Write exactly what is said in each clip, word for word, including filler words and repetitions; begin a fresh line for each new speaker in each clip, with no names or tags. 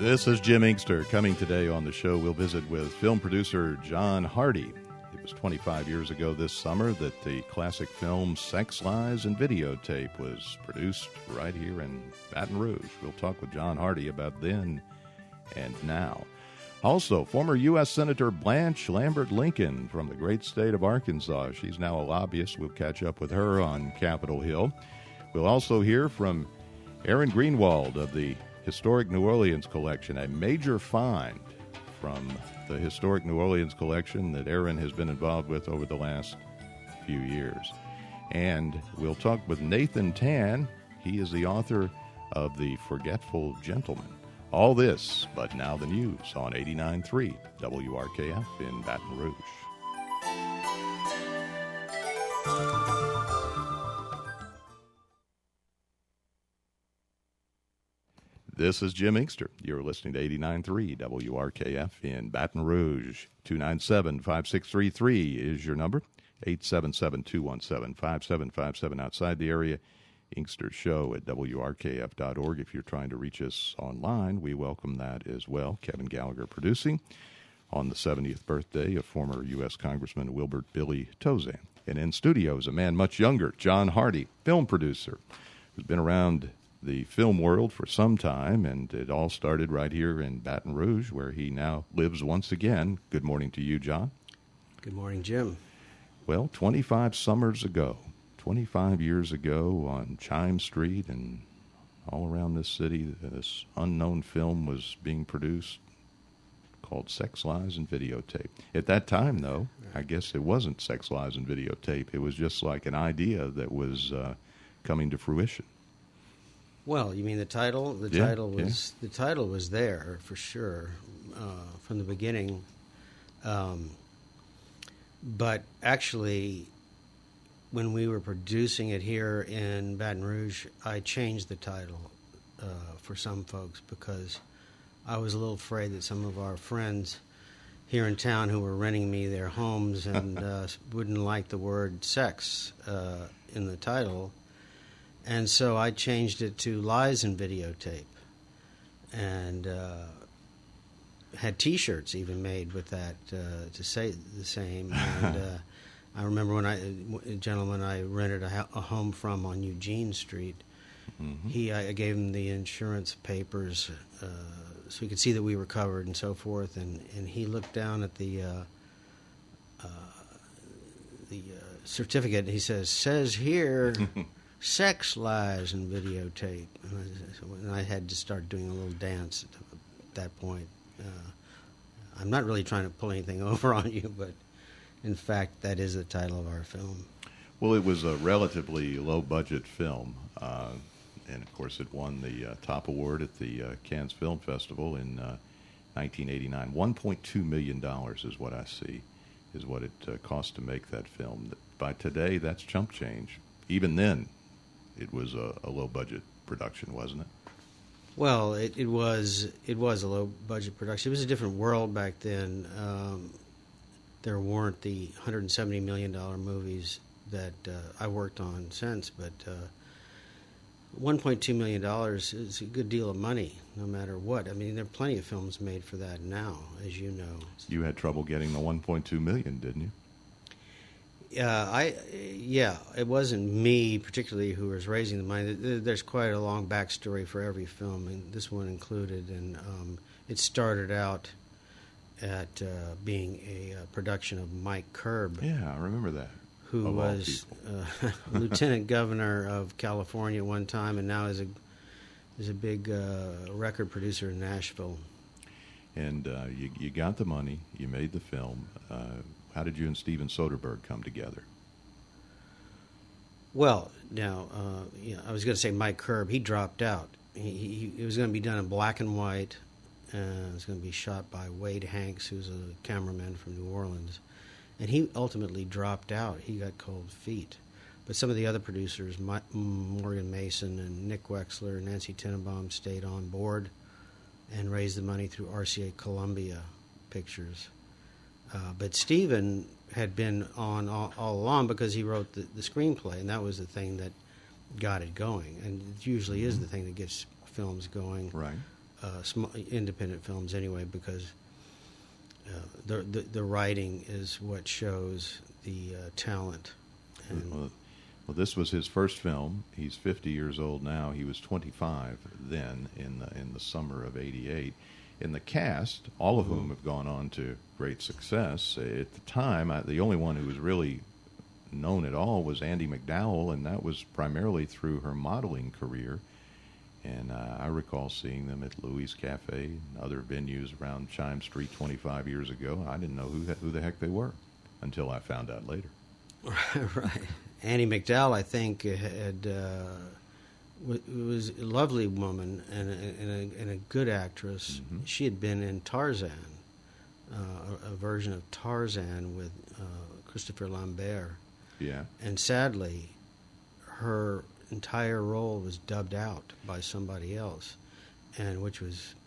This is Jim Inkster. Coming today on the show, we'll visit with film producer John Hardy. It was twenty-five years ago this summer that the classic film Sex, Lies, and Videotape was produced right here in Baton Rouge. We'll talk with John Hardy about then and now. Also, former U S Senator Blanche Lambert Lincoln from the great state of Arkansas. She's now a lobbyist. We'll catch up with her on Capitol Hill. We'll also hear from Aaron Greenwald of the Historic New Orleans Collection, a major find from the Historic New Orleans Collection that Aaron has been involved with over the last few years. And we'll talk with Nathan Tan. He is the author of The Forgetful Gentleman. All this, but now the news on eighty-nine point three W R K F in Baton Rouge. This is Jim Inkster. You're listening to eighty-nine point three W R K F in Baton Rouge. two nine seven, five six three three is your number. eight seven seven, two one seven, five seven five seven. Outside the area, Inkster Show at W R K F dot org. If you're trying to reach us online, we welcome that as well. Kevin Gallagher producing on the seventieth birthday of former U S Congressman Wilbert Billy Tozan. And in studio is a man much younger, John Hardy, film producer, who's been around the film world for some time, and it all started right here in Baton Rouge, where he now lives once again. Good morning to you, John.
Good morning, Jim.
Well, twenty-five summers ago, twenty-five years ago on Chime Street and all around this city, this unknown film was being produced called Sex, Lies, and Videotape. At that time, though, I guess it wasn't Sex, Lies, and Videotape. It was just like an idea that was uh, coming to fruition.
Well, you mean the title? The
yeah,
title was yeah. the title was there for sure uh, from the beginning, um, but actually, when we were producing it here in Baton Rouge, I changed the title uh, for some folks because I was a little afraid that some of our friends here in town who were renting me their homes and uh, wouldn't like the word sex uh, in the title. And so I changed it to Lies and Videotape, and uh, had T-shirts even made with that uh, to say the same. And uh, I remember when I, a gentleman I rented a, a home from on Eugene Street, mm-hmm. he I gave him the insurance papers uh, so he could see that we were covered and so forth. And, and he looked down at the uh, uh, the uh, certificate. And he says, "Says here." Sex, Lies, and Videotape. And I had to start doing a little dance at that point. Uh, I'm not really trying to pull anything over on you, but in fact, that is the title of our film.
Well, it was a relatively low-budget film, uh, and of course it won the uh, top award at the uh, Cannes Film Festival in uh, nineteen eighty-nine. one point two million dollars is what I see, is what it uh, cost to make that film. By today, that's chump change. Even then, it was a, a low-budget production, wasn't it?
Well, it, it was it was a low-budget production. It was a different world back then. Um, there weren't the one hundred seventy million dollars movies that uh, I worked on since, but uh, one point two million dollars is a good deal of money, no matter what. I mean, there are plenty of films made for that now, as you know.
You had trouble getting the one point two million dollars, didn't you?
Uh, I, yeah, it wasn't me particularly who was raising the money. There's quite a long backstory for every film, and this one included. And um, it started out at uh, being a uh, production of Mike Curb.
Yeah, I remember that.
Who was uh, lieutenant governor of California at one time, and now is a is a big uh, record producer in Nashville.
And uh, you, you got the money, you made the film. Uh, How did you and Steven Soderbergh come together?
Well, now, uh, you know, I was going to say Mike Curb. He dropped out. He, he, it was going to be done in black and white. Uh, it was going to be shot by Wade Hanks, who's a cameraman from New Orleans. And he ultimately dropped out. He got cold feet. But some of the other producers, My, Morgan Mason and Nick Wexler and Nancy Tenenbaum, stayed on board and raised the money through R C A Columbia Pictures. Uh, but Steven had been on all, all along because he wrote the, the screenplay, and that was the thing that got it going. And it usually is the thing that gets films going.
Right.
uh, small, independent films anyway, because uh, the, the the writing is what shows the uh, talent. And
well, well, this was his first film. He's fifty years old now. He was twenty-five then in the, in the summer of eighty-eight. In the cast, all of whom have gone on to great success. At the time, I, the only one who was really known at all was Andie MacDowell, and that was primarily through her modeling career. And uh, I recall seeing them at Louis Cafe and other venues around Chime Street twenty-five years ago. I didn't know who, who the heck they were until I found out later.
Right. Andie MacDowell, I think, had uh, w- was a lovely woman and a, and a, and a good actress. Mm-hmm. She had been in Tarzan, uh, a, a version of Tarzan with uh, Christopher Lambert.
Yeah.
And sadly, her entire role was dubbed out by somebody else, and which was,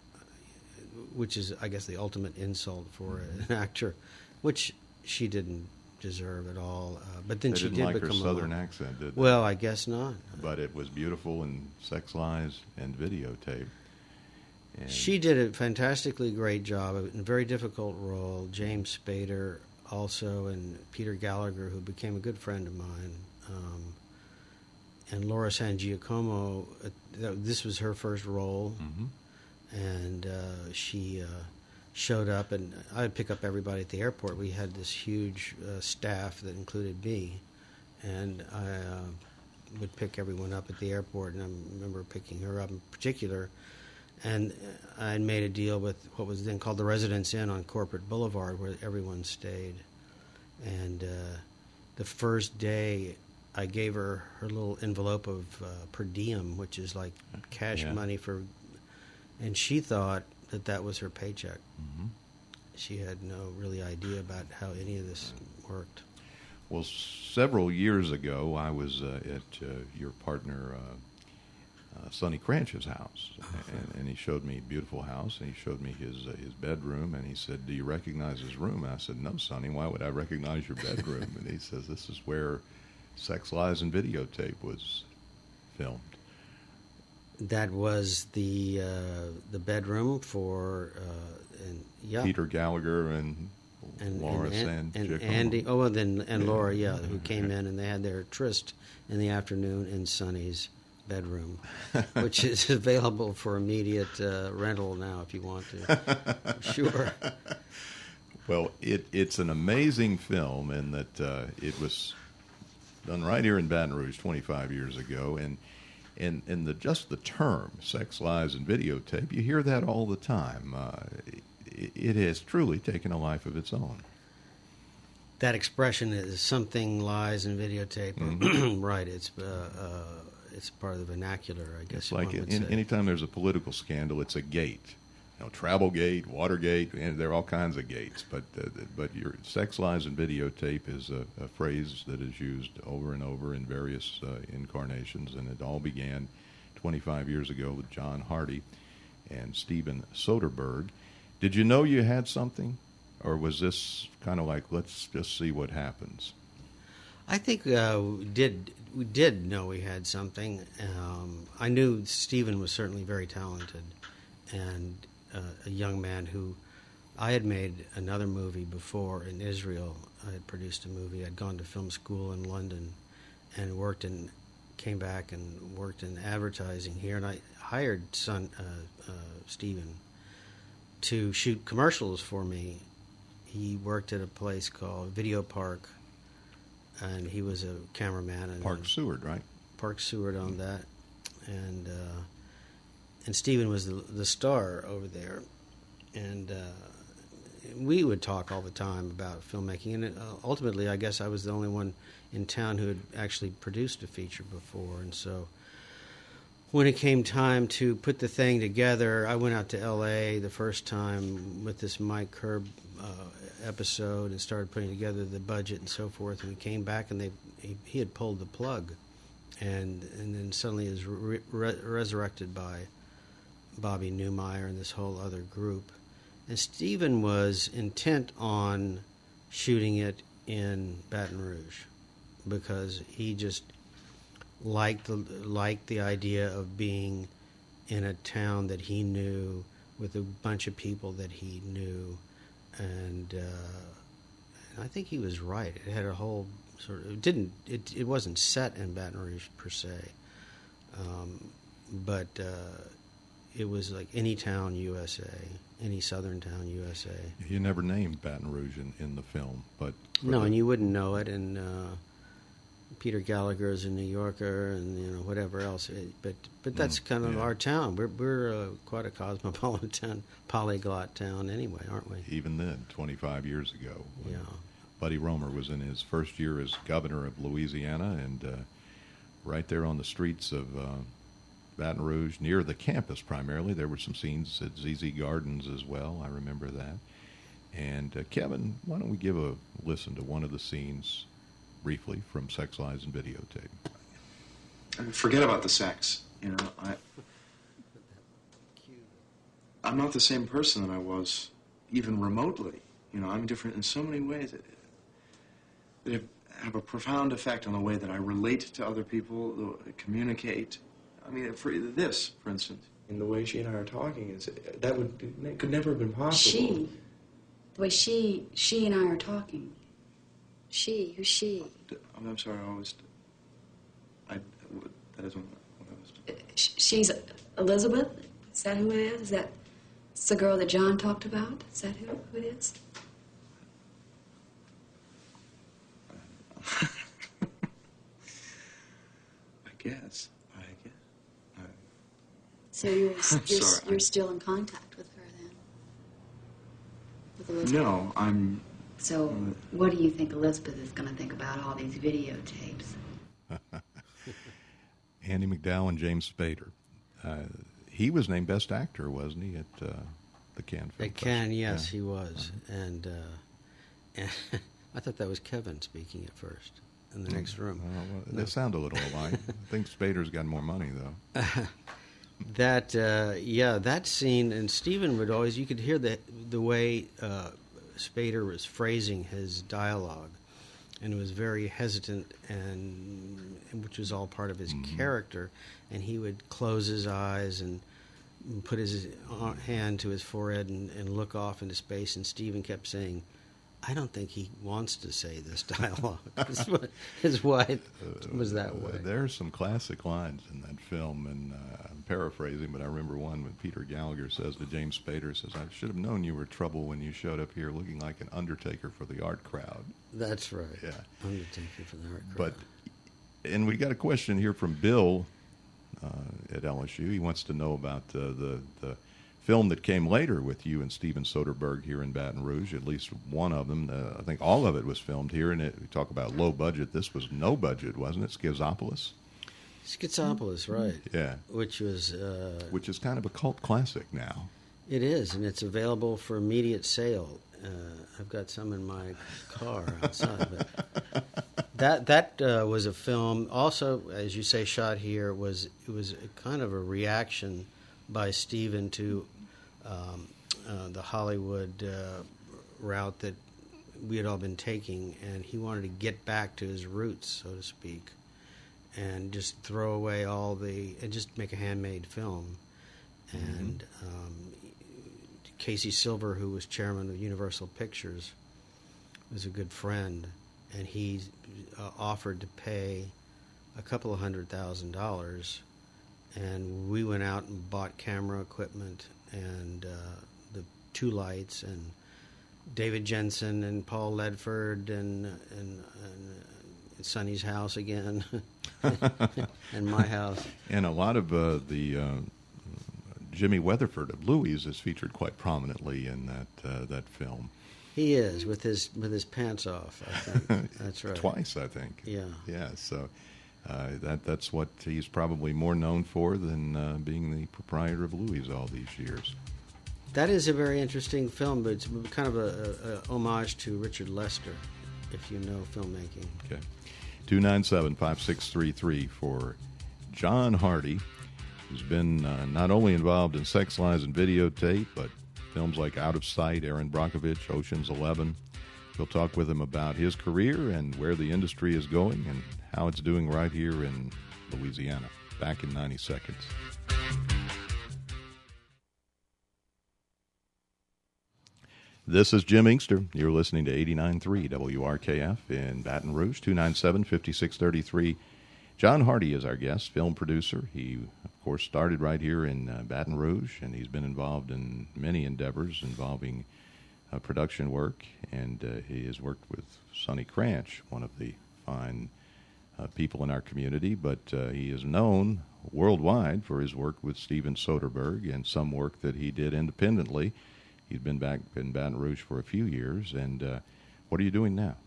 which is, I guess, the ultimate insult for an actor, which she didn't deserve at all. Uh, but then
they
she
didn't
did
like
become
her southern
a,
accent, did they?
Well, I guess not.
But it was beautiful in Sex, Lies, and Videotape. And
she did a fantastically great job. A very difficult role. James Spader also, and Peter Gallagher, who became a good friend of mine. Um, and Laura San Giacomo, uh, this was her first role,
mm-hmm.
and uh, she uh, showed up, and I'd pick up everybody at the airport. We had this huge uh, staff that included me, and I uh, would pick everyone up at the airport, and I remember picking her up in particular, and I made a deal with what was then called the Residence Inn on Corporate Boulevard, where everyone stayed, and uh, the first day I gave her her little envelope of uh, per diem, which is like cash
yeah.
money for, and she thought that that was her paycheck.
Mm-hmm.
She had no really idea about how any of this worked.
Well, several years ago, I was uh, at uh, your partner uh, uh, Sonny Cranch's house, and, and he showed me a beautiful house, and he showed me his uh, his bedroom, and he said, "Do you recognize his room?" And I said, "No, Sonny, why would I recognize your bedroom?" And he says, "This is where Sex, Lies, and Videotape was filmed."
That was the uh, the bedroom for uh, and yeah
Peter Gallagher and,
and
Laura
and,
San
and, and
Giacomo.
Andy oh and then and
yeah.
Laura yeah who came in, and they had their tryst in the afternoon in Sonny's bedroom, which is available for immediate uh, rental now if you want to. Sure.
Well, it it's an amazing film, in that uh, it was done right here in Baton Rouge twenty-five years ago, and and and the just the term Sex, Lies, and Videotape, you hear that all the time. Uh, it, it has truly taken a life of its own.
That expression is something lies and videotape. Mm-hmm. Right. It's uh, uh, it's part of the vernacular, I guess.
It's like
one would
in,
say.
anytime there's a political scandal, it's a gate. You know, Travelgate, Watergate, and there are all kinds of gates. But uh, but your Sex, Lies, and Videotape is a, a phrase that is used over and over in various uh, incarnations, and it all began twenty-five years ago with John Hardy and Steven Soderbergh. Did you know you had something, or was this kind of like, let's just see what happens?
I think uh, we did we did know we had something. Um, I knew Steven was certainly very talented, and uh, a young man who I had made another movie before in Israel. I had produced a movie. I'd gone to film school in London and worked in, came back and worked in advertising here. And I hired son uh, uh, Steven to shoot commercials for me. He worked at a place called Video Park, and he was a cameraman. And
Park Seward, right?
Park Seward owned that, and uh, and Steven was the, the star over there, and uh, we would talk all the time about filmmaking. And it, uh, ultimately, I guess I was the only one in town who had actually produced a feature before, and so when it came time to put the thing together, I went out to L A the first time with this Mike Curb uh, episode and started putting together the budget and so forth. And we came back, and they he, he had pulled the plug, and and then suddenly is re- re- resurrected by Bobby Newmeyer and this whole other group. And Steven was intent on shooting it in Baton Rouge because he just liked the liked the idea of being in a town that he knew with a bunch of people that he knew, and, uh, and I think he was right. It had a whole sort of it didn't it it wasn't set in Baton Rouge per se, um, but uh, it was like any town U S A, any southern town U S A.
You never named Baton Rouge in, in the film, but
no,
the,
and you wouldn't know it, and. Uh, Peter Gallagher is a New Yorker, and you know whatever else. It, but but that's kind of
yeah.
our town. We're we're uh, quite a cosmopolitan, polyglot town anyway, aren't we?
Even then, twenty-five years ago, when
Yeah.
Buddy Roemer was in his first year as governor of Louisiana, and uh, right there on the streets of uh, Baton Rouge, near the campus primarily, there were some scenes at Z Z Gardens as well. I remember that. And uh, Kevin, why don't we give a listen to one of the scenes briefly from Sex, Lies, and Videotape.
I mean, forget about the sex. You know, I, I'm not the same person that I was even remotely. You know, I'm different in so many ways that, that have a profound effect on the way that I relate to other people, the way I communicate. I mean, for this, for instance.
And the way she and I are talking, is that would it could never have been possible.
She, the way she, she and I are talking. She, who's she?
I'm sorry, I always. I that isn't what I was.
She's Elizabeth. Is that who it is? Is that it's the girl that John talked about? Is that who, who it is?
I guess. I guess. I,
So you're you're,
sorry,
you're
I-
still in contact with her then? With Elizabeth?
no, I'm.
So what do you think Elizabeth is going to think about all these videotapes?
Andy McDowell and James Spader. Uh, he was named Best Actor, wasn't he, at uh, the Cannes Film
At Cannes,
Festival?
yes,
Yeah.
he was, and, uh, and I thought that was Kevin speaking at first in the next room.
Well, well,
No.
they sound a little alike. I think Spader's got more money, though.
That uh, yeah, that scene, and Stephen would always you could hear the the way uh, Spader was phrasing his dialogue, and it was very hesitant, and, and which was all part of his
Mm-hmm.
character. And he would close his eyes and put his uh, hand to his forehead and, and look off into space. And Stephen kept saying, "I don't think he wants to say this dialogue." His wife was that way.
Uh, there are some classic lines in that film, and uh, I'm paraphrasing, but I remember one when Peter Gallagher says to James Spader, says, "I should have known you were trouble when you showed up here looking like an undertaker for the art crowd."
That's right.
Yeah.
Undertaker for the art
But,
crowd.
and we got a question here from Bill uh, at L S U. He wants to know about uh, the the film that came later with you and Steven Soderbergh here in Baton Rouge. At least one of them. Uh, I think all of it was filmed here. And it, we talk about low budget. This was no budget, wasn't it? Schizopolis.
Schizopolis, right?
Yeah.
Which was uh,
Which is kind of a cult classic now.
it is, and it's available for immediate sale. Uh, I've got some in my car outside, but that that uh, was a film. Also, as you say, shot here was it was a kind of a reaction by Stephen to um, uh, the Hollywood uh, route that we had all been taking, and he wanted to get back to his roots, so to speak, and just throw away all the and just make a handmade film. And um, Casey Silver, who was chairman of Universal Pictures, was a good friend, and he uh, offered to pay a couple of hundred thousand dollars, and we went out and bought camera equipment and uh, the two lights and David Jensen and Paul Ledford and and, and uh, Sonny's house again and my house.
And a lot of uh, the uh, Jimmy Weatherford of Louis is featured quite prominently in that uh, that film.
He is with his with his pants off. I think that's right.
Twice, I think.
Yeah.
Yeah. So uh, that that's what he's probably more known for than uh, being the proprietor of Louis all these years.
That is a very interesting film, but it's kind of a, a, a homage to Richard Lester, if you know filmmaking.
Okay. two nine seven, five six three three for John Hardy, who's been uh, not only involved in Sex, Lies, and Videotape, but films like Out of Sight, Aaron Brockovich, Ocean's Eleven. We'll talk with him about his career and where the industry is going and how it's doing right here in Louisiana. Back in ninety seconds. This is Jim Inkster. You're listening to eighty-nine point three W R K F in Baton Rouge, two nine seven, five six three three. John Hardy is our guest, film producer. He, of course, started right here in uh, Baton Rouge, and he's been involved in many endeavors involving uh, production work, and uh, he has worked with Sonny Cranch, one of the fine uh, people in our community, but uh, he is known worldwide for his work with Steven Soderbergh and some work that he did independently. He's been back in Baton Rouge for a few years, and uh, what are you doing now?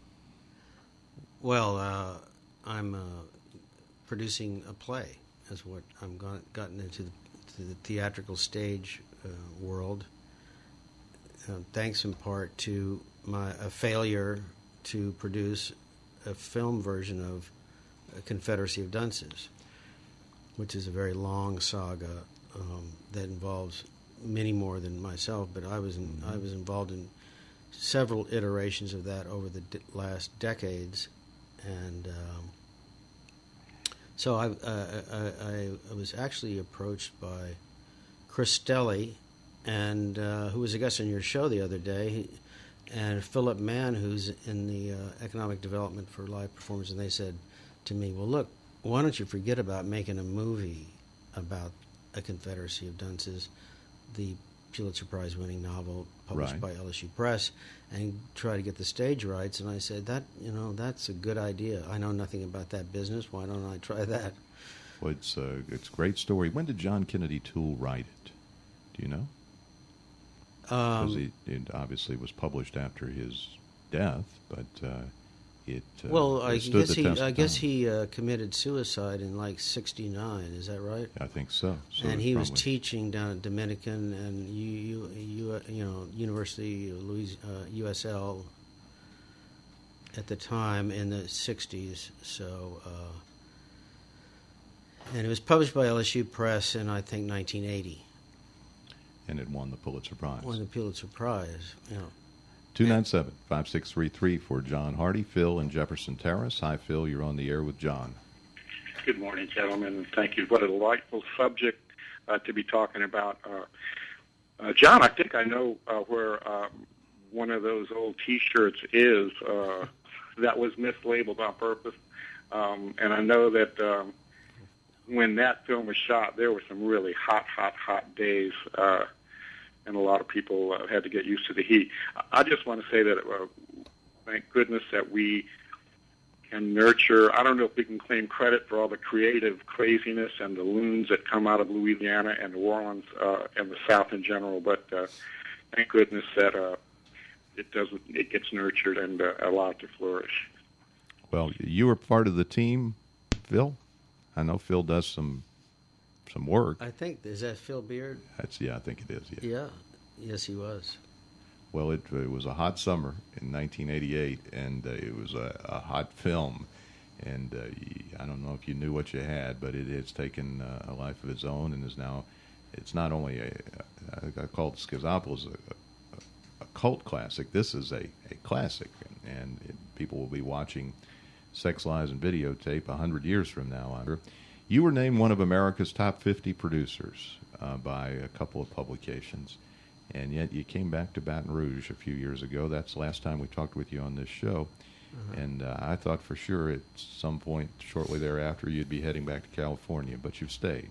Well, uh, I'm uh, producing a play. Is what I'm got, gotten into the, to the theatrical stage uh, world. Uh, thanks in part to my a failure to produce a film version of A Confederacy of Dunces, which is a very long saga um, that involves many more than myself. But I was in, mm-hmm. I was involved in several iterations of that over the de- last decades, and um, so I, uh, I, I was actually approached by Chris Stelly, and uh, who was a guest on your show the other day, he, and Philip Mann, who's in the uh, economic development for live performers, and they said to me, well, look, why don't you forget about making a movie about A Confederacy of Dunces, the Pulitzer Prize-winning novel published
right.
by L S U Press, and try to get the stage rights. And I said, that you know, that's a good idea. I know nothing about that business. Why don't I try that?
Well, it's a, it's a great story. When did John Kennedy Toole write it? Do you know? Because
Um,
it, it obviously was published after his death, but uh, it uh,
well,
it
I
stood
guess
the
he,
test
I
of
guess
time.
he uh, committed suicide in like sixty-nine. Is that right?
I think so. so
And he was
probably-
teaching down at Dominican and U, U, U, you know University of Louis, uh, U S L at the time in the sixties. So, uh, and it was published by L S U Press in I think nineteen eighty.
and it won the Pulitzer Prize.
Won the Pulitzer Prize. You know.
two nine seven, five six three three for John Hardy. Phil in Jefferson Terrace. Hi, Phil. You're on the air with John.
Good morning, gentlemen, and thank you. What a delightful subject uh, to be talking about. Uh, uh, John, I think I know uh, where um, one of those old T-shirts is uh, that was mislabeled on purpose. Um, and I know that um, when that film was shot, there were some really hot, hot, hot days, uh, and a lot of people uh, had to get used to the heat. I just want to say that uh, thank goodness that we can nurture. I don't know if we can claim credit for all the creative craziness and the loons that come out of Louisiana and New Orleans uh, and the South in general, but uh, thank goodness that uh, it doesn't. It gets nurtured and uh, allowed to flourish.
Well, you were part of the team, Phil. I know Phil does some some work.
I think, is that Phil Beard?
That's yeah, I think it is. Yeah.
Yeah. Yes, he was.
Well, it, it was a hot summer in nineteen eighty-eight, and uh, it was a, a hot film. And uh, I don't know if you knew what you had, but it has taken uh, a life of its own, and is now. It's not only a. I call it Schizopolis a, a, a cult classic. This is a, a classic, and, and it, people will be watching Sex, Lies, and Videotape a hundred years from now. You were named one of America's top fifty producers uh, by a couple of publications. And yet you came back to Baton Rouge a few years ago. That's the last time we talked with you on this show. Uh-huh. And uh, I thought for sure at some point shortly thereafter you'd be heading back to California, but you've stayed.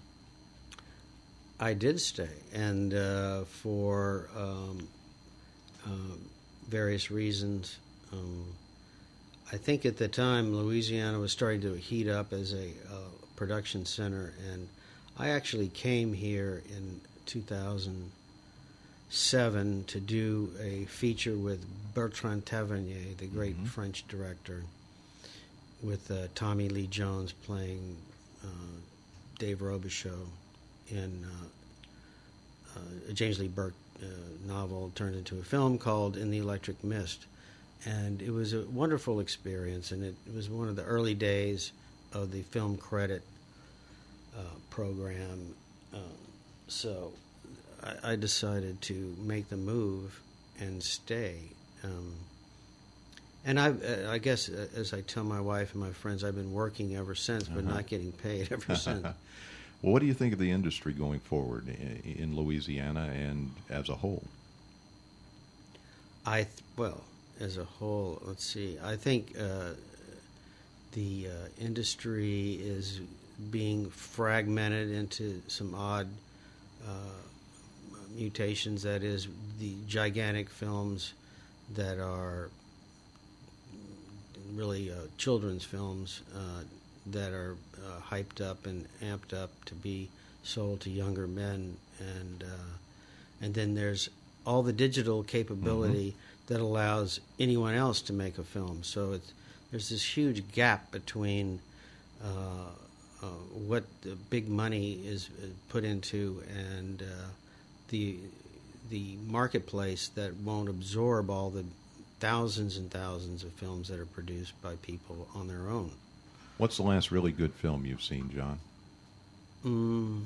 I did stay, and uh, for um, uh, various reasons. Um, I think at the time Louisiana was starting to heat up as a uh, production center, and I actually came here in two thousand seven to do a feature with Bertrand Tavernier, the great mm-hmm. French director, with uh, Tommy Lee Jones playing uh, Dave Robichaux in uh, uh, a James Lee Burke uh, novel turned into a film called In the Electric Mist. And it was a wonderful experience, and it, it was one of the early days of the film credit uh, program. Um, so I, I decided to make the move and stay. Um, and I, uh, I guess, uh, as I tell my wife and my friends, I've been working ever since, but uh-huh. not getting paid ever since.
Well, what do you think of the industry going forward in, in Louisiana and as a whole?
I th- well, as a whole, let's see. I think uh, the uh, industry is being fragmented into some odd uh, mutations. That is, the gigantic films that are really uh, children's films uh, that are uh, hyped up and amped up to be sold to younger men, and uh, and then there's all the digital capability mm-hmm. that allows anyone else to make a film. So it's, there's this huge gap between uh, uh, what the big money is put into and uh, the the marketplace that won't absorb all the thousands and thousands of films that are produced by people on their own.
What's the last really good film you've seen, John?
Mm,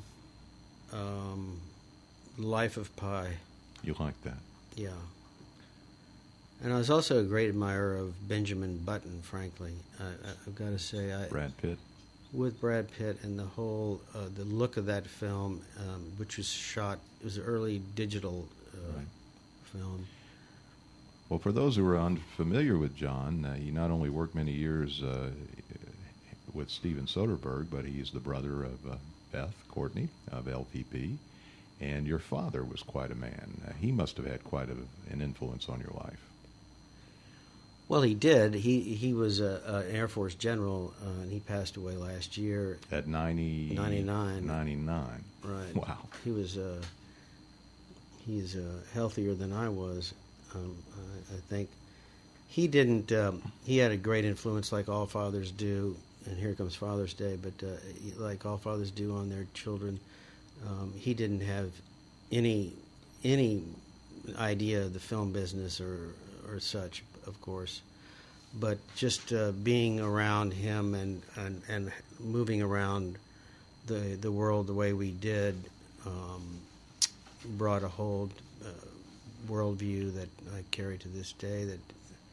um, Life of Pi.
You like that?
Yeah. And I was also a great admirer of Benjamin Button, frankly. I, I've got to say, I,
Brad Pitt.
With Brad Pitt and the whole, uh, the look of that film, um, which was shot, it was an early digital uh,
right.
film.
Well, for those who are unfamiliar with John, uh, he not only worked many years uh, with Steven Soderbergh, but he's the brother of uh, Beth Courtney of L P P, and your father was quite a man. Uh, he must have had quite a, an influence on your life.
Well, he did. He he was a, a, an Air Force general, uh, and he passed away last year.
At ninety,
ninety-nine.
ninety-nine.
Right.
Wow.
He was, uh, he's uh, healthier than I was. Um, I, I think he didn't. Um, he had a great influence, like all fathers do. And here comes Father's Day, but uh, like all fathers do on their children, um, he didn't have any any idea of the film business or or such, of course. But just uh, being around him and, and, and moving around the the world the way we did um, brought a whole uh, worldview that I carry to this day. That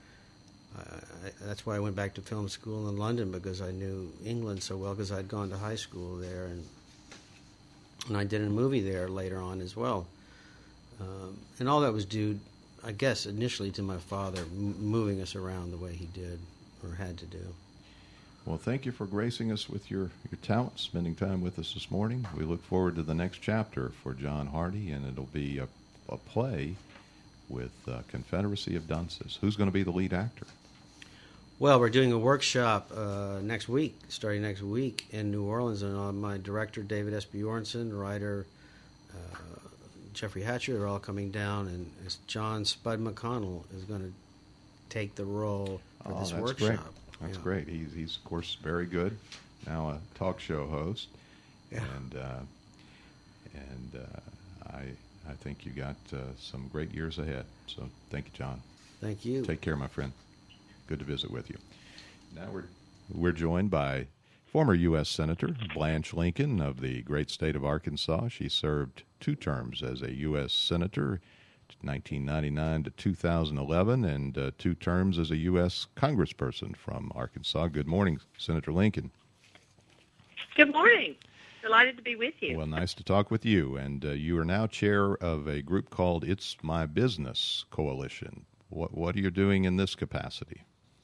I, I, that's why I went back to film school in London, because I knew England so well, because I'd gone to high school there, and and I did a movie there later on as well. Um, and all that was due, I guess, initially to my father m- moving us around the way he did or had to do.
Well, thank you for gracing us with your, your talent, spending time with us this morning. We look forward to the next chapter for John Hardy, and it'll be a, a play with uh, Confederacy of Dunces. Who's going to be the lead actor?
Well, we're doing a workshop uh, next week, starting next week in New Orleans, and uh, my director, David S. Bjornson, writer uh, Jeffrey Hatcher, they're all coming down, and John Spud McConnell is going to take the role for
oh,
this
that's
workshop.
Great. That's
yeah.
great. He's, he's, of course, very good, now a talk show host,
yeah.
and uh, and uh, I I think you got uh, some great years ahead. So thank you, John.
Thank you.
Take care, my friend. Good to visit with you. Now we're we're joined by former U S Senator Blanche Lincoln of the great state of Arkansas. She served two terms as a U S Senator, nineteen ninety-nine to two thousand eleven, and uh, two terms as a U S Congressperson from Arkansas. Good morning, Senator Lincoln.
Good morning. Delighted to be with you.
Well, nice to talk with you. And uh, you are now chair of a group called It's My Business Coalition. What, what are you doing in this capacity?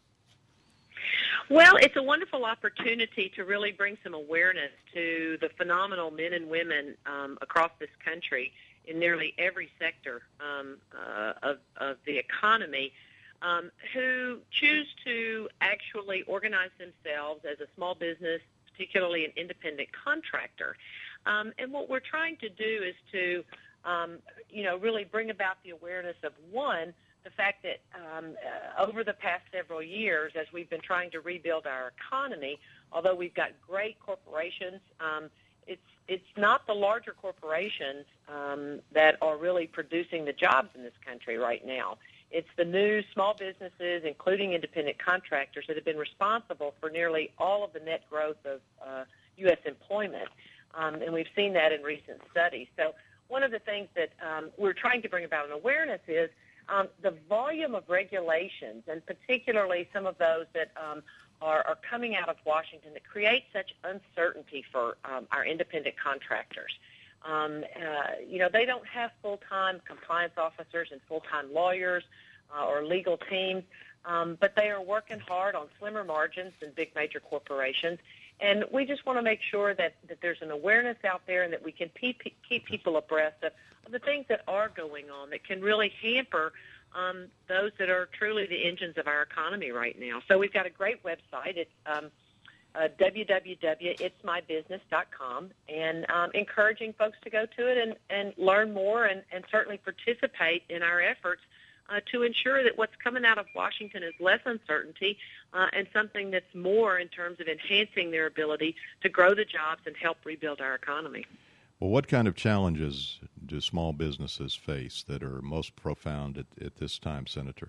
Well, it's a wonderful opportunity to really bring some awareness to the phenomenal men and women um, across this country in nearly every sector um, uh, of, of the economy um, who choose to actually organize themselves as a small business, particularly an independent contractor. Um, and what we're trying to do is to, um, you know, really bring about the awareness of, one, the fact that um, uh, over the past several years, as we've been trying to rebuild our economy, although we've got great corporations, um, it's it's not the larger corporations um, that are really producing the jobs in this country right now. It's the new small businesses, including independent contractors, that have been responsible for nearly all of the net growth of uh, U S employment, um, and we've seen that in recent studies. So one of the things that um, we're trying to bring about an awareness is Um, the volume of regulations, and particularly some of those that um, are, are coming out of Washington, that create such uncertainty for um, our independent contractors. Um, uh, you know, they don't have full-time compliance officers and full-time lawyers. uh, or legal teams, um, but they are working hard on slimmer margins than big major corporations. And we just want to make sure that, that there's an awareness out there and that we can keep, keep people abreast of, of the things that are going on that can really hamper um, those that are truly the engines of our economy right now. So we've got a great website. It's um, uh, w w w dot its my business dot com, and um, encouraging folks to go to it and, and learn more and, and certainly participate in our efforts Uh, to ensure that what's coming out of Washington is less uncertainty uh, and something that's more in terms of enhancing their ability to grow the jobs and help rebuild our economy.
Well, what kind of challenges do small businesses face that are most profound at, at this time, Senator?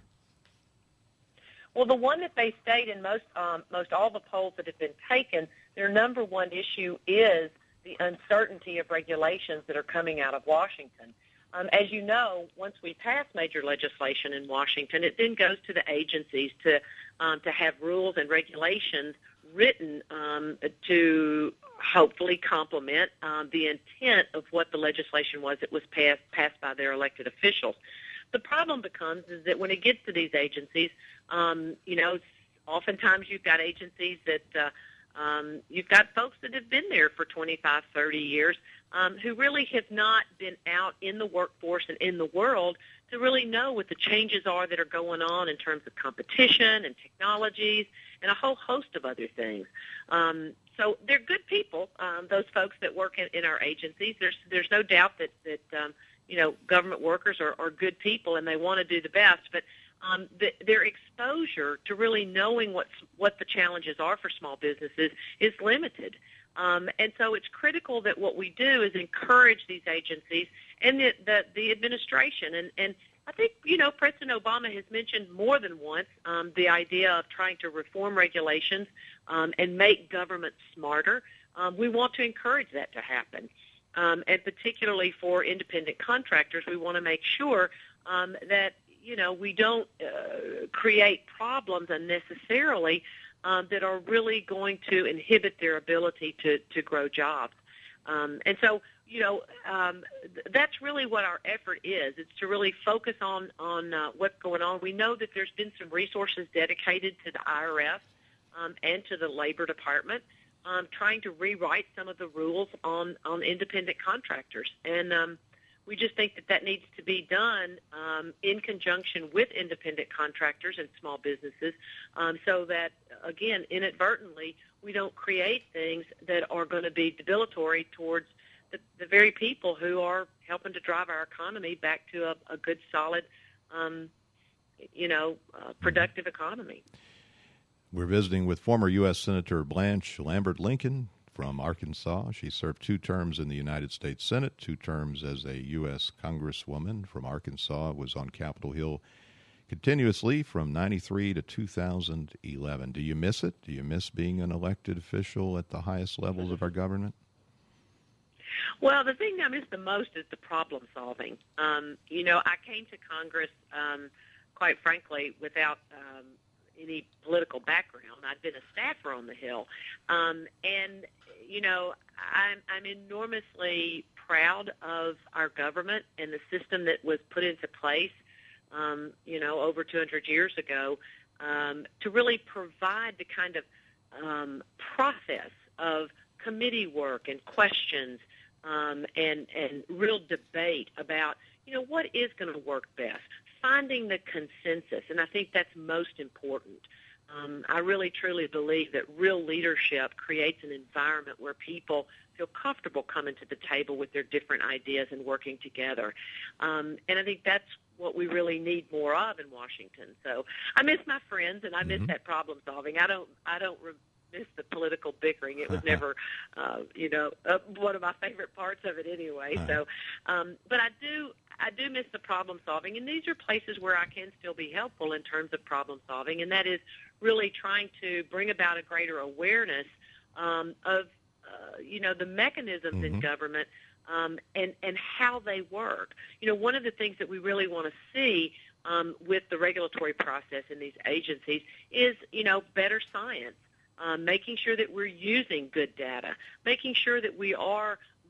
Well, the one that they state in most um, most all the polls that have been taken, their number one issue is the uncertainty of regulations that are coming out of Washington. Um, as you know, once we pass major legislation in Washington, it then goes to the agencies to um, to have rules and regulations written um, to hopefully complement um, the intent of what the legislation was that was passed passed by their elected officials. The problem becomes is that when it gets to these agencies, um, you know, oftentimes you've got agencies that uh, um, you've got folks that have been there for twenty-five, thirty years. Um, who really have not been out in the workforce and in the world to really know what the changes are that are going on in terms of competition and technologies and a whole host of other things. Um, so they're good people, um, those folks that work in, in our agencies. There's there's no doubt that, that um, you know, government workers are, are good people and they want to do the best, but um, the, their exposure to really knowing what, what the challenges are for small businesses is limited. Um, and so it's critical that what we do is encourage these agencies and the, the, the administration. And, and I think, you know, President Obama has mentioned more than once um, the idea of trying to reform regulations um, and make government smarter. Um, we want to encourage that to happen. Um, and particularly for independent contractors, we want to make sure um, that, you know, we don't uh, create problems unnecessarily Um, that are really going to inhibit their ability to, to grow jobs. Um, and so, you know, um, th- that's really what our effort is. It's to really focus on, on uh, what's going on. We know that there's been some resources dedicated to the I R S um, and to the Labor Department um, trying to rewrite some of the rules on, on independent contractors. And um, we just think that that needs to be done um, in conjunction with independent contractors and small businesses um, so that, again, inadvertently, we don't create things that are going to be debilitatory towards the, the very people who are helping to drive our economy back to a, a good, solid, um, you know, uh, productive economy.
We're visiting with former U S Senator Blanche Lambert Lincoln from Arkansas. She served two terms in the United States Senate, two terms as a U S Congresswoman from Arkansas, was on Capitol Hill continuously from ninety-three to two thousand eleven. Do you miss it? Do you miss being an elected official at the highest levels of our government?
Well, the thing I miss the most is the problem solving. Um, you know, I came to Congress, um, quite frankly, without um, any political background. I'd been a staffer on the Hill. Um, and, you know, I'm, I'm enormously proud of our government and the system that was put into place, um, you know, over two hundred years ago um, to really provide the kind of um, process of committee work and questions um, and, and real debate about, you know, what is going to work best, finding the consensus. And I think that's most important. Um, I really, truly believe that real leadership creates an environment where people feel comfortable coming to the table with their different ideas and working together. Um, and I think that's what we really need more of in Washington. So I miss my friends and I miss mm-hmm. that problem solving. I don't, I don't re- miss the political bickering. It was never, uh, you know, uh, one of my favorite parts of it anyway. Uh-huh. So, um, but I do, I do miss the problem solving, and these are places where I can still be helpful in terms of problem solving, and that is really trying to bring about a greater awareness um, of, uh, you know, the mechanisms mm-hmm. in government um, and and how they work. You know, one of the things that we really want to see um, with the regulatory process in these agencies is, you know, better science. Um, making sure that we're using good data, making sure that we are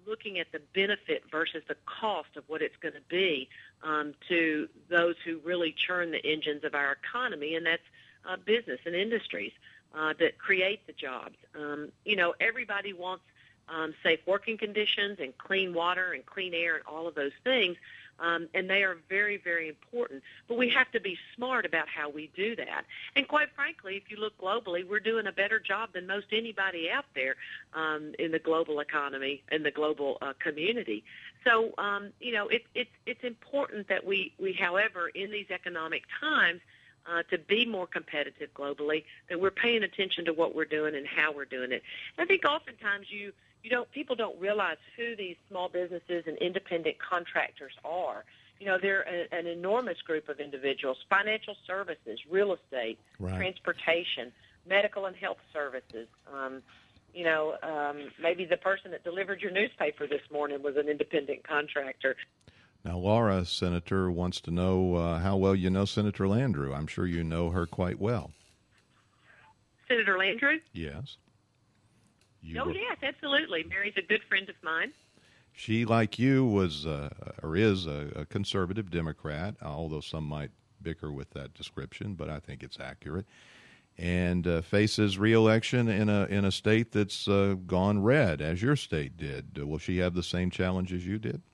looking at the benefit versus the cost of what it's going to be um, to those who really churn the engines of our economy, and that's uh, business and industries uh, that create the jobs. Um, you know, everybody wants um, safe working conditions and clean water and clean air and all of those things, um, and they are very, very important. But we have to be smart about how we do that. And quite frankly, if you look globally, we're doing a better job than most anybody out there um, in the global economy and the global uh, community. So, um, you know, it, it, it's important that we, we, however, in these economic times, uh, to be more competitive globally, that we're paying attention to what we're doing and how we're doing it. And I think oftentimes you, you don't, people don't realize who these small businesses and independent contractors are. You know, they're a, an enormous group of individuals: financial services, real estate,
right.
transportation, medical and health services. Um, you know, um, maybe the person that delivered your newspaper this morning was an independent contractor.
Now, Laura, Senator, wants to know uh, how well you know Senator Landrieu. I'm sure you know her quite well.
Senator Landrieu?
Yes. You
oh,
were...
yes, absolutely. Mary's a good friend of mine.
She, like you, was uh, or is a, a conservative Democrat, although some might bicker with that description, but I think it's accurate, and uh, faces re-election in a in a state that's uh, gone red, as your state did. Will she have the same challenge as you did?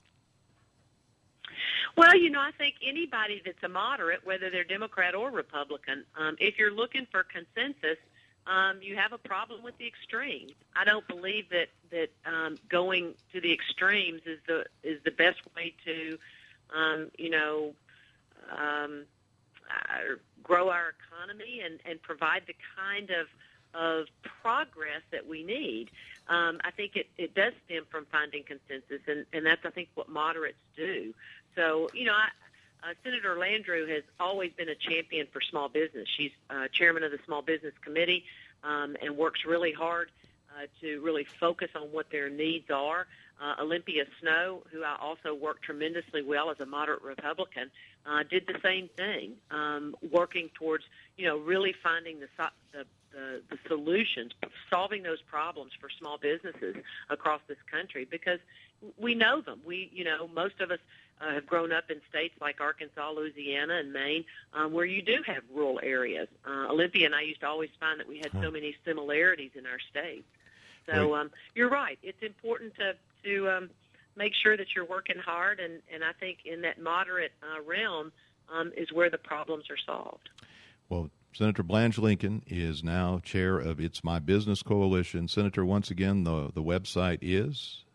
Well, you know, I think anybody that's a moderate, whether they're Democrat or Republican, um, if you're looking for consensus, um, you have a problem with the extremes. I don't believe that that um, going to the extremes is the is the best way to, um, you know, um, uh, grow our economy and, and provide the kind of of progress that we need. Um, I think it, it does stem from finding consensus, and, and that's, I think, what moderates do. So, you know, I, uh, Senator Landrieu has always been a champion for small business. She's uh, chairman of the Small Business Committee um, and works really hard uh, to really focus on what their needs are. Uh, Olympia Snowe, who I also worked tremendously well as a moderate Republican, uh, did the same thing, um, working towards, you know, really finding the, the The, the solutions, solving those problems for small businesses across this country, because we know them. We, you know, most of us uh, have grown up in states like Arkansas, Louisiana, and Maine, um, where you do have rural areas. Uh, Olympia and I used to always find that we had so many similarities in our states. So um, you're right. It's important to to um, make sure that you're working hard, and, and I think in that moderate uh, realm um, is where the problems are solved.
Well, Senator Blanche Lincoln is now chair of It's My Business Coalition. Senator, once again, the the website is?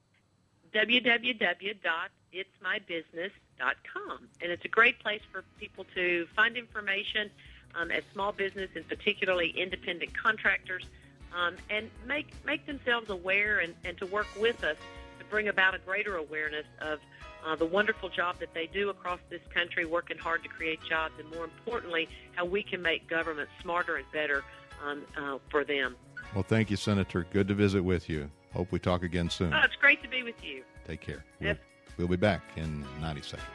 w w w dot its my business dot com. And it's a great place for people to find information um, as small business and particularly independent contractors um, and make make themselves aware and, and to work with us to bring about a greater awareness of Uh, the wonderful job that they do across this country, working hard to create jobs, and more importantly, how we can make government smarter and better um, uh, for them.
Well, thank you, Senator. Good to visit with you. Hope we talk again soon.
Oh, it's great to be with you.
Take care.
Yep.
We'll, we'll be back in ninety seconds.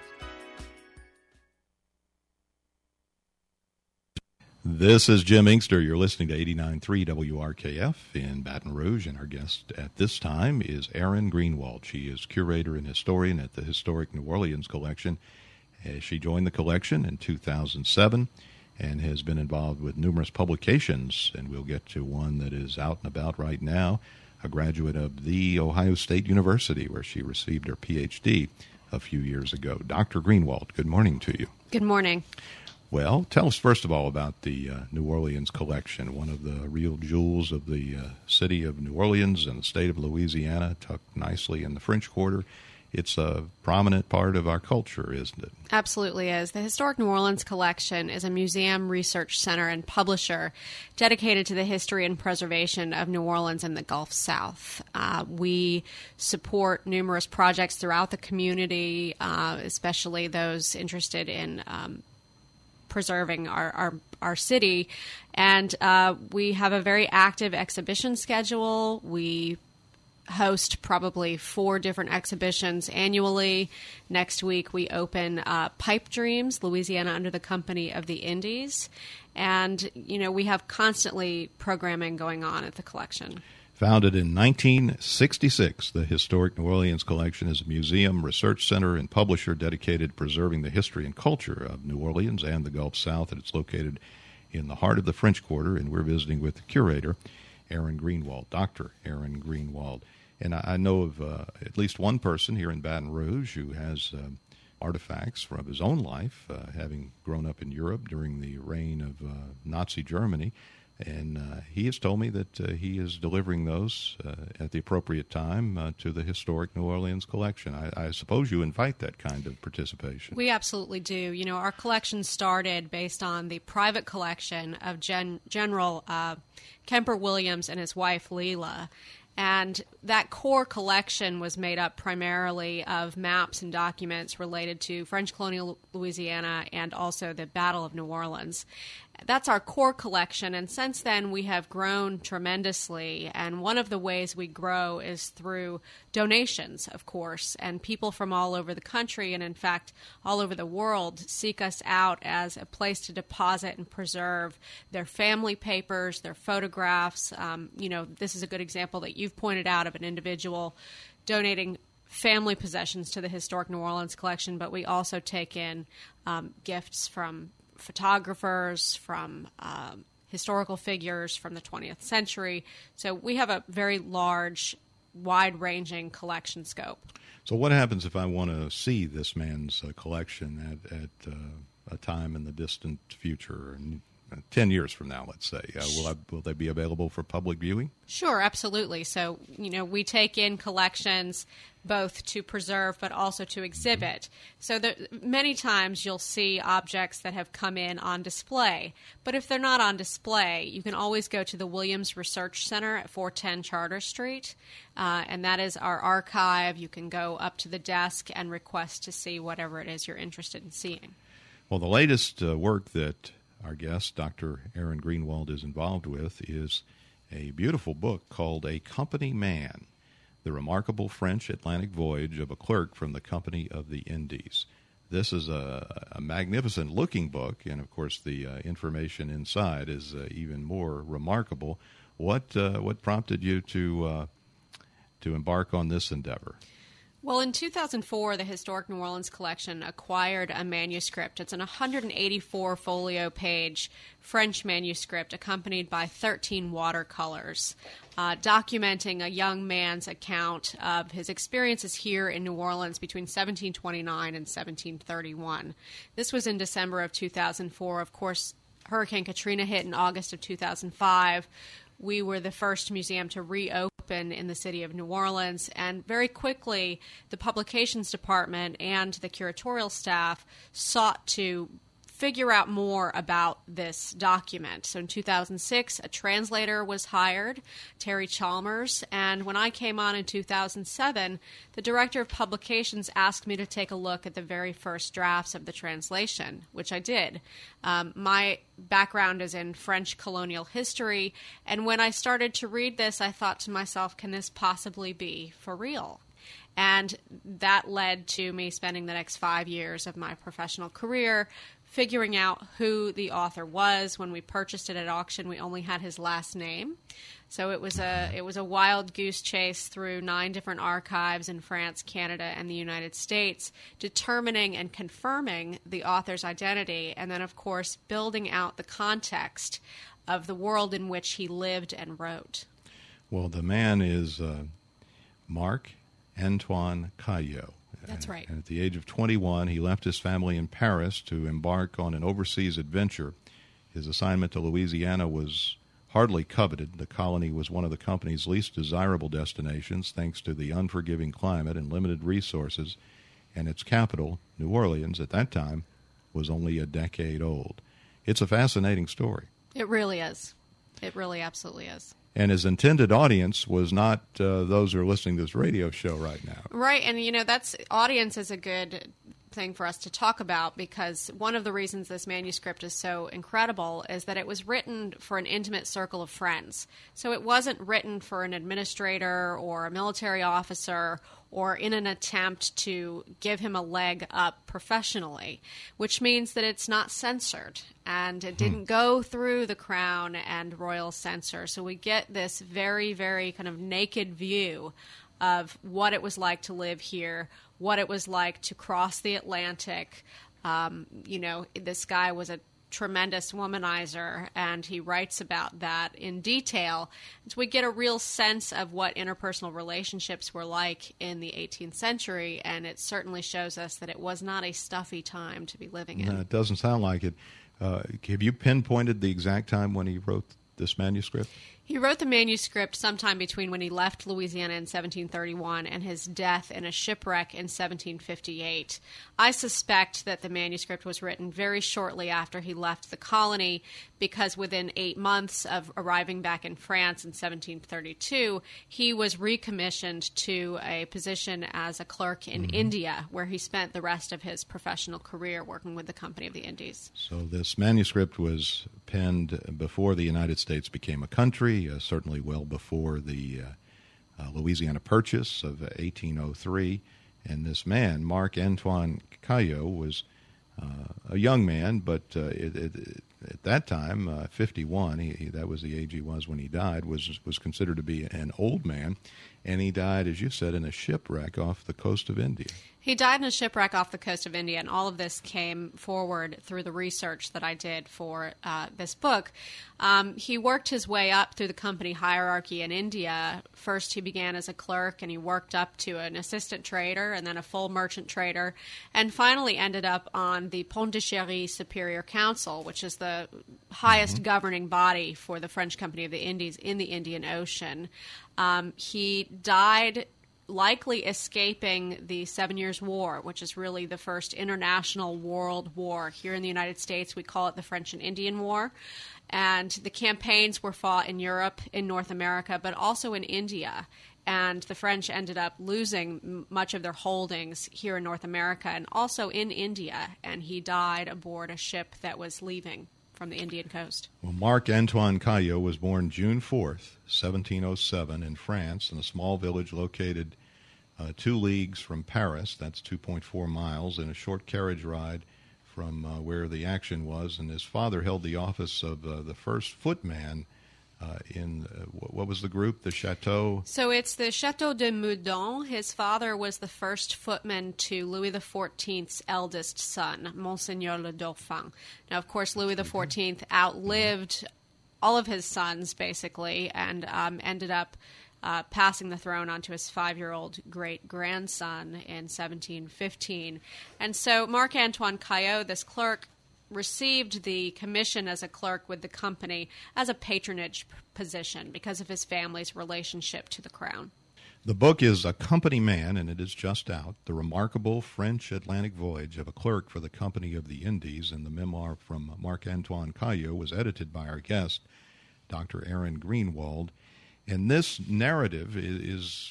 This is Jim Inkster. You're listening to eighty-nine point three W R K F in Baton Rouge, and our guest at this time is Erin Greenwald. She is curator and historian at the Historic New Orleans Collection. She joined the collection in two thousand seven and has been involved with numerous publications, and we'll get to one that is out and about right now, a graduate of The Ohio State University, where she received her P H D a few years ago. Doctor Greenwald, good morning to you.
Good morning.
Well, tell us first of all about the uh, New Orleans Collection, one of the real jewels of the uh, city of New Orleans and the state of Louisiana, tucked nicely in the French Quarter. It's a prominent part of our culture, isn't it?
Absolutely is. The Historic New Orleans Collection is a museum, research center, and publisher dedicated to the history and preservation of New Orleans and the Gulf South. Uh, we support numerous projects throughout the community, uh, especially those interested in um, preserving our, our, our city. And uh, we have a very active exhibition schedule. We host probably four different exhibitions annually. Next week, we open uh, Pipe Dreams, Louisiana under the Company of the Indies. And, you know, we have constantly programming going on at the collection.
Founded in nineteen sixty-six, the Historic New Orleans Collection is a museum, research center, and publisher dedicated to preserving the history and culture of New Orleans and the Gulf South. And it's located in the heart of the French Quarter, and we're visiting with the curator, Aaron Greenwald, Doctor Aaron Greenwald. And I, I know of uh, at least one person here in Baton Rouge who has uh, artifacts from his own life, uh, having grown up in Europe during the reign of uh, Nazi Germany. And uh, he has told me that uh, he is delivering those uh, at the appropriate time uh, to the Historic New Orleans Collection. I, I suppose you invite that kind of participation.
We absolutely do. You know, our collection started based on the private collection of Gen- General uh, Kemper Williams and his wife, Leila. And that core collection was made up primarily of maps and documents related to French colonial Louisiana and also the Battle of New Orleans. That's our core collection, and since then we have grown tremendously, and one of the ways we grow is through donations, of course, and people from all over the country and, in fact, all over the world seek us out as a place to deposit and preserve their family papers, their photographs. Um, you know, this is a good example that you've pointed out of an individual donating family possessions to the Historic New Orleans Collection, but we also take in um, gifts from photographers, from um, historical figures from the twentieth century. So we have a very large, wide-ranging collection scope.
So what happens if I want to see this man's uh, collection at, at uh, a time in the distant future, and uh, ten years from now, let's say? Uh, will, I, will they be available for public viewing?
Sure, absolutely. So, you know, we take in collections both to preserve but also to exhibit. Mm-hmm. So there, many times you'll see objects that have come in on display. But if they're not on display, you can always go to the Williams Research Center at four ten Charter Street, uh, and that is our archive. You can go up to the desk and request to see whatever it is you're interested in seeing.
Well, the latest uh, work that our guest, Doctor Aaron Greenwald, is involved with is a beautiful book called A Company Man, The Remarkable French Atlantic Voyage of a Clerk from the Company of the Indies. This is a, a magnificent-looking book, and, of course, the uh, information inside is uh, even more remarkable. What uh, what prompted you to uh, to embark on this endeavor?
Well, in two thousand four, the Historic New Orleans Collection acquired a manuscript. It's an one hundred eighty-four folio page French manuscript accompanied by thirteen watercolors, uh, documenting a young man's account of his experiences here in New Orleans between seventeen twenty-nine and seventeen thirty-one. This was in December of two thousand four. Of course, Hurricane Katrina hit in August of two thousand five. We were the first museum to reopen in the city of New Orleans, and very quickly the publications department and the curatorial staff sought to figure out more about this document. So in two thousand six, a translator was hired, Terry Chalmers, and when I came on in two thousand seven, the director of publications asked me to take a look at the very first drafts of the translation, which I did. Um, my background is in French colonial history, and when I started to read this, I thought to myself, can this possibly be for real? And that led to me spending the next five years of my professional career figuring out who the author was. When we purchased it at auction, we only had his last name. So it was a it was a wild goose chase through nine different archives in France, Canada, and the United States, determining and confirming the author's identity, and then, of course, building out the context of the world in which he lived and wrote.
Well, the man is uh, Marc Antoine Caillot.
That's right.
And at the age of twenty-one, he left his family in Paris to embark on an overseas adventure. His assignment to Louisiana was hardly coveted. The colony was one of the company's least desirable destinations, thanks to the unforgiving climate and limited resources, and its capital, New Orleans, at that time, was only a decade old. It's a fascinating story.
It really is. It really absolutely is.
And his intended audience was not uh, those who are listening to this radio show right now.
Right, and you know, that's audience is a good thing for us to talk about, because one of the reasons this manuscript is so incredible is that it was written for an intimate circle of friends. So it wasn't written for an administrator or a military officer or in an attempt to give him a leg up professionally, which means that it's not censored, and it didn't go through the Crown and royal censor. So we get this very, very kind of naked view of what it was like to live here, what it was like to cross the Atlantic. Um, you know, this guy was a tremendous womanizer, and he writes about that in detail. So we get a real sense of what interpersonal relationships were like in the eighteenth century, and it certainly shows us that it was not a stuffy time to be living in.
No, it doesn't sound like it. Uh, have you pinpointed the exact time when he wrote this manuscript?
He wrote the manuscript sometime between when he left Louisiana in seventeen thirty-one and his death in a shipwreck in seventeen fifty-eight. I suspect that the manuscript was written very shortly after he left the colony, because within eight months of arriving back in France in seventeen thirty-two, he was recommissioned to a position as a clerk in mm-hmm. India, where he spent the rest of his professional career working with the Company of the Indies.
So this manuscript was penned before the United States became a country, Uh, certainly well before the uh, uh, Louisiana Purchase of eighteen oh three. And this man, Marc Antoine Caillot, was uh, a young man, but uh, it, it, it, at that time, uh, fifty-one, he, he, that was the age he was when he died, was, was considered to be an old man. And he died, as you said, in a shipwreck off the coast of India.
He died in a shipwreck off the coast of India, and all of this came forward through the research that I did for uh, this book. Um, he worked his way up through the company hierarchy in India. First, he began as a clerk, and he worked up to an assistant trader and then a full merchant trader, and finally ended up on the Pondicherry Superior Council, which is the highest mm-hmm. governing body for the French Company of the Indies in the Indian Ocean. Um, he died likely escaping the Seven Years' War, which is really the first international world war. Here in the United States, we call it the French and Indian War. And the campaigns were fought in Europe, in North America, but also in India. And the French ended up losing m- much of their holdings here in North America and also in India. And he died aboard a ship that was leaving from the Indian coast.
Well, Marc Antoine Caillot was born June fourth, seventeen oh seven, in France, in a small village located uh, two leagues from Paris. That's two point four miles, in a short carriage ride from uh, where the action was. And his father held the office of uh, the first footman uh, in, uh, what was the group, the Chateau?
So it's the Chateau de Meudon. His father was the first footman to Louis the Fourteenth's eldest son, Monseigneur le Dauphin. Now, of course, Louis the Fourteenth outlived all of his sons, basically, and um, ended up uh, passing the throne onto his five-year-old great-grandson in seventeen fifteen. And so Marc Antoine Caillot, this clerk, received the commission as a clerk with the company as a patronage position because of his family's relationship to the crown.
The book is A Company Man, and it is just out, The Remarkable French Atlantic Voyage of a Clerk for the Company of the Indies, and the memoir from Marc Antoine Caillot was edited by our guest, Doctor Aaron Greenwald. And this narrative is, is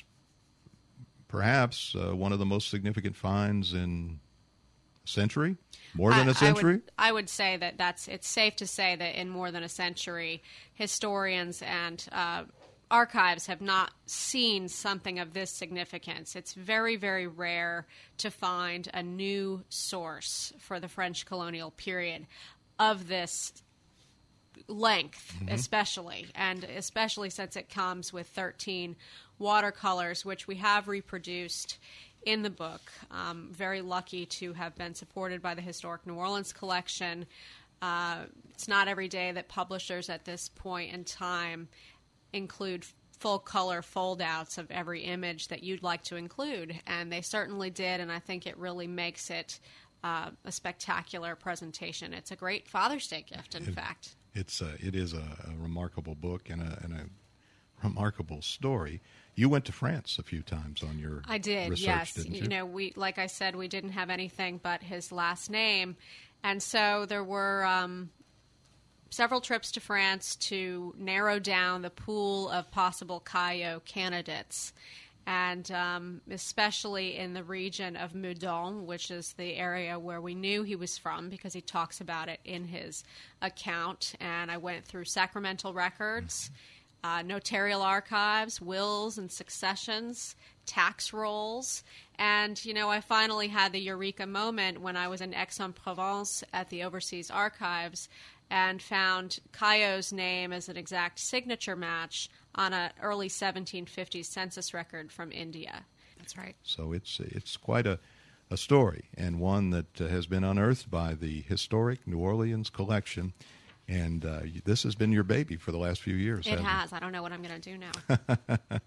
perhaps uh, one of the most significant finds in a century, more than
I,
a century?
I would, I would say that that's, it's safe to say that in more than a century, historians and uh, archives have not seen something of this significance. It's very, very rare to find a new source for the French colonial period of this length, mm-hmm. especially, and especially since it comes with thirteen watercolors, which we have reproduced in the book. Um, very lucky to have been supported by the Historic New Orleans collection. Uh, it's not every day that publishers at this point in time include full-color fold-outs of every image that you'd like to include, and they certainly did, and I think it really makes it uh, a spectacular presentation. It's a great Father's Day gift, in
it,
fact.
It's a, it is a, a remarkable book and a, and a remarkable story. You went to France a few times on your
I did,
research,
yes.
didn't you?
You know, we like I said, we didn't have anything but his last name, and so there were um, several trips to France to narrow down the pool of possible Caillot candidates. and um, especially in the region of Meudon, which is the area where we knew he was from because he talks about it in his account. And I went through sacramental records, uh, notarial archives, wills and successions, tax rolls, and, you know, I finally had the eureka moment when I was in Aix-en-Provence at the Overseas Archives and found Caillots's name as an exact signature match on an early seventeen fifties census record from India. That's right.
So it's it's quite a, a story, and one that uh, has been unearthed by the Historic New Orleans Collection. And uh, this has been your baby for the last few years.
It has.
It?
I don't know what I'm going to do now.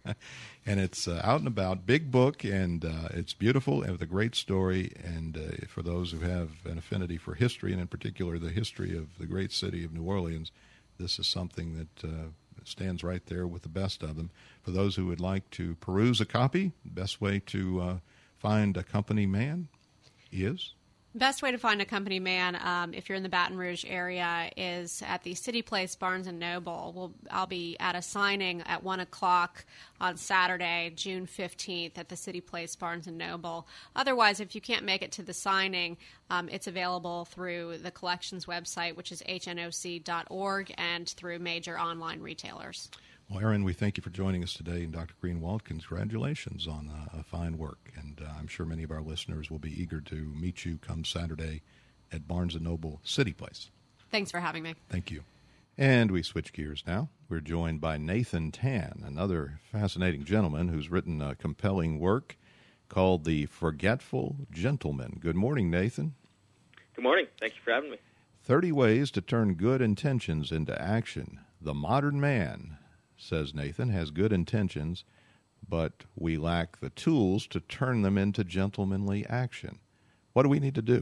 And it's uh, out and about, big book, and uh, it's beautiful and with a great story. And uh, for those who have an affinity for history, and in particular the history of the great city of New Orleans, this is something that uh, stands right there with the best of them. For those who would like to peruse a copy, the best way to uh, find a company man is...
Best way to find a company man, um, if you're in the Baton Rouge area, is at the City Place Barnes and Noble. We'll, I'll be at a signing at one o'clock on Saturday, June fifteenth, at the City Place Barnes and Noble. Otherwise, if you can't make it to the signing, um, it's available through the collections website, which is H N O C dot org, and through major online retailers.
Well, Erin, we thank you for joining us today, and Doctor Greenwald, congratulations on uh, a fine work, and uh, I'm sure many of our listeners will be eager to meet you come Saturday at Barnes and Noble City Place.
Thanks for having me.
Thank you. And we switch gears now. We're joined by Nathan Tan, another fascinating gentleman who's written a compelling work called The Forgetful Gentleman. Good morning, Nathan.
Good morning. Thank you for having me.
thirty ways to turn good intentions into action. The modern man, says Nathan, has good intentions, but we lack the tools to turn them into gentlemanly action. What do we need to do?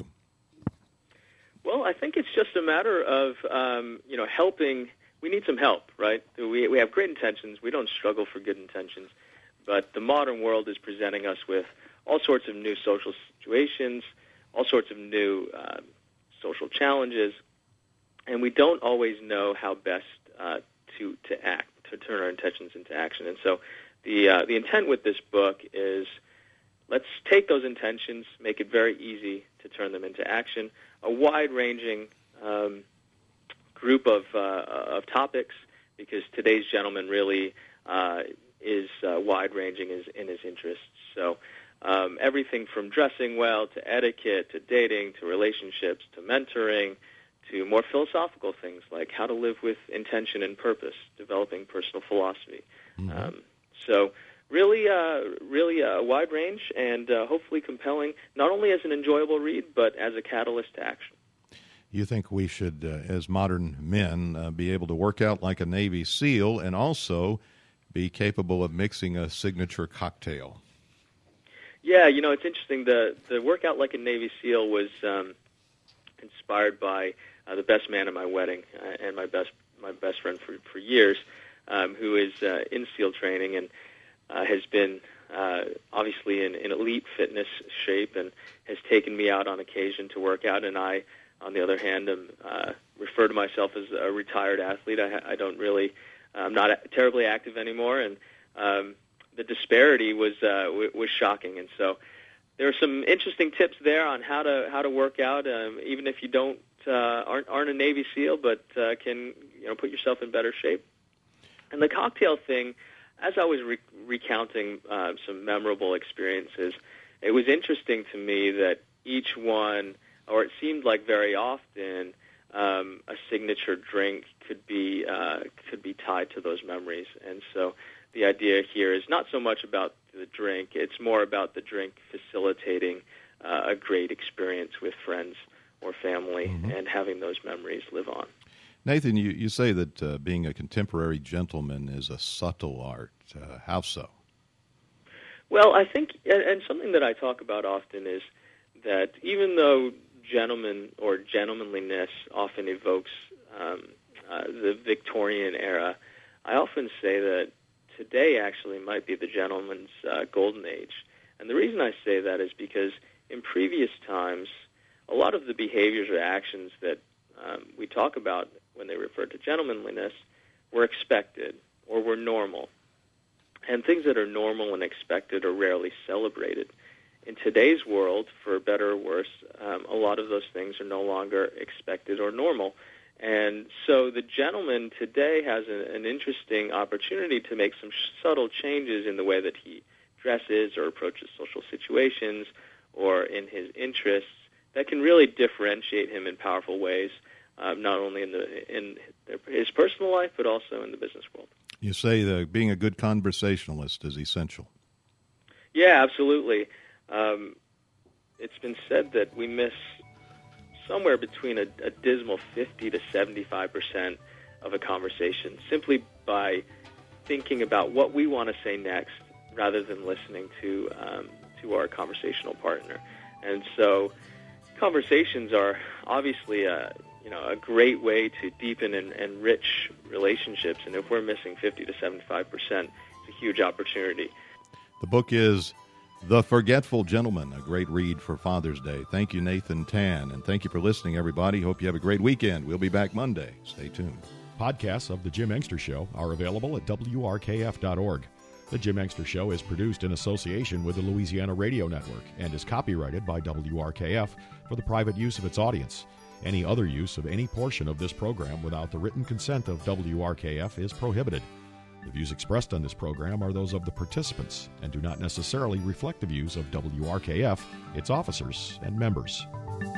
Well, I think it's just a matter of, um, you know, helping. We need some help, right? We, we have great intentions. We don't struggle for good intentions. But the modern world is presenting us with all sorts of new social situations, all sorts of new uh, social challenges, and we don't always know how best uh, to, to act, to turn our intentions into action. And so the uh, the intent with this book is, let's take those intentions, make it very easy to turn them into action, a wide-ranging um, group of uh, of topics, because today's gentleman really uh, is uh, wide-ranging in, in his interests. So um, everything from dressing well to etiquette to dating to relationships to mentoring to more philosophical things like how to live with intention and purpose, developing personal philosophy. Mm-hmm. Um, so really, uh, really a wide range and uh, hopefully compelling, not only as an enjoyable read, but as a catalyst to action.
You think we should, uh, as modern men, uh, be able to work out like a Navy SEAL and also be capable of mixing a signature cocktail?
Yeah, you know, it's interesting. The, the workout like a Navy SEAL was um, inspired by Uh, the best man at my wedding uh, and my best my best friend for for years, um, who is uh, in SEAL training and uh, has been uh, obviously in, in elite fitness shape and has taken me out on occasion to work out. And I, on the other hand, am, uh, refer to myself as a retired athlete. I, I don't really, I'm not terribly active anymore, and um, the disparity was uh, w- was shocking. And so there are some interesting tips there on how to how to work out, um, even if you don't. Uh, aren't aren't a Navy SEAL, but uh, can you know put yourself in better shape. And the cocktail thing, as I was re- recounting uh, some memorable experiences, it was interesting to me that each one, or it seemed like very often, um, a signature drink could be uh, could be tied to those memories. And so the idea here is not so much about the drink; it's more about the drink facilitating uh, a great experience with friends or family, mm-hmm. and having those memories live on.
Nathan, you, you say that uh, being a contemporary gentleman is a subtle art. Uh, how so?
Well, I think, and something that I talk about often is that even though gentleman or gentlemanliness often evokes um, uh, the Victorian era, I often say that today actually might be the gentleman's uh, golden age. And the reason I say that is because in previous times, a lot of the behaviors or actions that um, we talk about when they refer to gentlemanliness were expected or were normal. and things that are normal and expected are rarely celebrated. In today's world, for better or worse, um, a lot of those things are no longer expected or normal. And so the gentleman today has a, an interesting opportunity to make some subtle changes in the way that he dresses or approaches social situations or in his interests that can really differentiate him in powerful ways, uh, not only in the in his personal life but also in the business world.
You say that being a good conversationalist is essential.
Yeah, absolutely. Um, it's been said that we miss somewhere between a, a dismal fifty to seventy-five percent of a conversation simply by thinking about what we want to say next rather than listening to um, to our conversational partner. And so conversations are obviously a, you know, a great way to deepen and enrich relationships. And if we're missing fifty to seventy-five percent, it's a huge opportunity.
The book is The Forgetful Gentleman, a great read for Father's Day. Thank you, Nathan Tan, and thank you for listening, everybody. Hope you have a great weekend. We'll be back Monday. Stay tuned.
Podcasts of The Jim Engster Show are available at W R K F dot org. The Jim Engster Show is produced in association with the Louisiana Radio Network and is copyrighted by W R K F for the private use of its audience. Any other use of any portion of this program without the written consent of W R K F is prohibited. The views expressed on this program are those of the participants and do not necessarily reflect the views of W R K F, its officers, and members.